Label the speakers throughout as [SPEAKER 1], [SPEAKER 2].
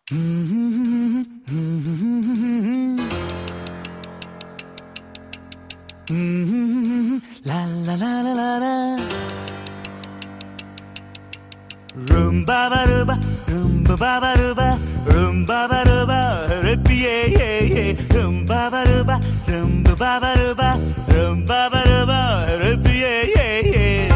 [SPEAKER 1] La la la la la la. Rumba ba ruba, rumba ba ba ruba, rumba ba ruba, yeah yeah yeah. Rumba ba ruba, rumba ba ba ruba, rumba ba ruba, yeah yeah yeah.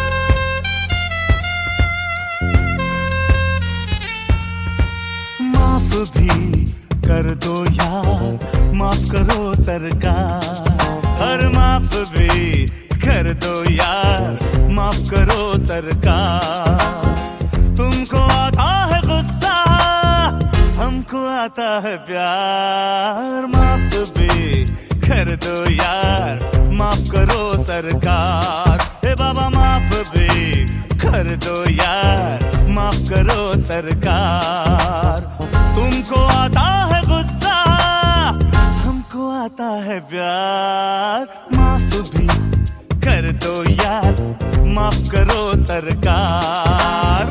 [SPEAKER 1] माफ भी कर दो यार, माफ करो सरकार। और माफ भी कर दो यार, माफ करो सरकार। तुमको आता है गुस्सा, हमको आता है प्यार। माफ भी कर दो यार, माफ करो सरकार। हे बाबा माफ भी कर दो यार, माफ करो सरकार। तुमको आता है गुस्सा, हमको आता है प्यार। माफ भी कर दो यार, माफ करो सरकार।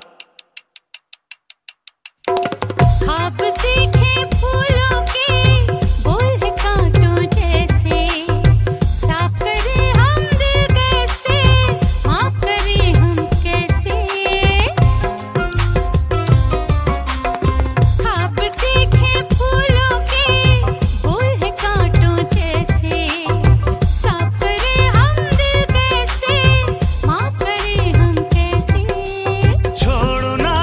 [SPEAKER 2] ख्वाब देखे फूलों के, बोल कांटों जैसे। साफ करे हम दिल कैसे, माफ करे हम कैसे। ख्वाब देखे फूलों के, बोल कांटों जैसे। साफ करे हम दिल कैसे, माफ करे हम कैसे।
[SPEAKER 1] छोड़ो ना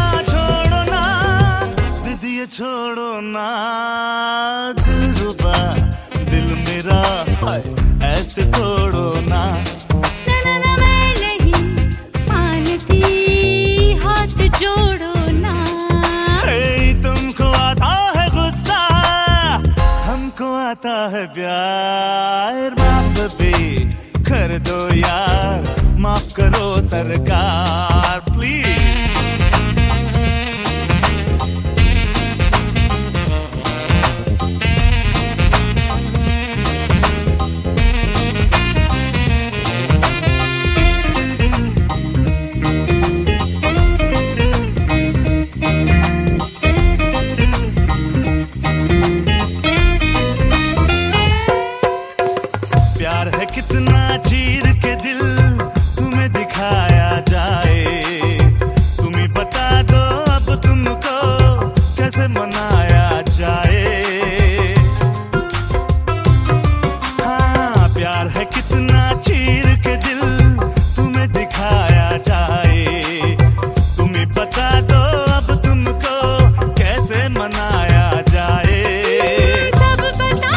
[SPEAKER 1] जिद ये छोड़ो ना, दिलरुबा दिल मेरा हाय ऐसे तोड़ो ना।
[SPEAKER 2] ना मैं नहीं मानती, हाथ जोड़ो ना।
[SPEAKER 1] तुमको आता है गुस्सा, हमको आता है प्यार। माफ भी कर दो यार, माफ करो सरकार प्लीज। प्यार है कितना चीर के दिल तुम्हें दिखाया जाए। तुम ही बता दो अब तुमको कैसे मनाया जाए। हाँ प्यार है कितना चीर के दिल तुम्हें दिखाया जाए। तुम ही बता दो अब तुमको कैसे मनाया जाए।
[SPEAKER 2] सब बता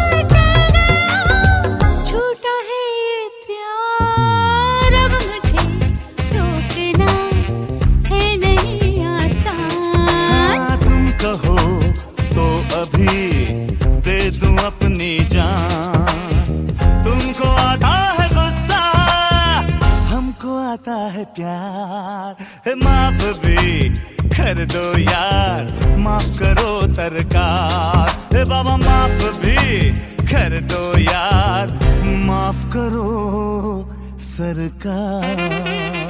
[SPEAKER 2] झूठा है ये प्यार, अब मुझे रोकना है नहीं आसान।
[SPEAKER 1] तुम कहो तो अभी दे दूं अपनी जान। तुमको आता है गुस्सा, हमको आता है प्यार। माफ भी कर दो यार, माफ करो सरकार। बाबा माफ भी कर दो यार, माफ करो सरकार।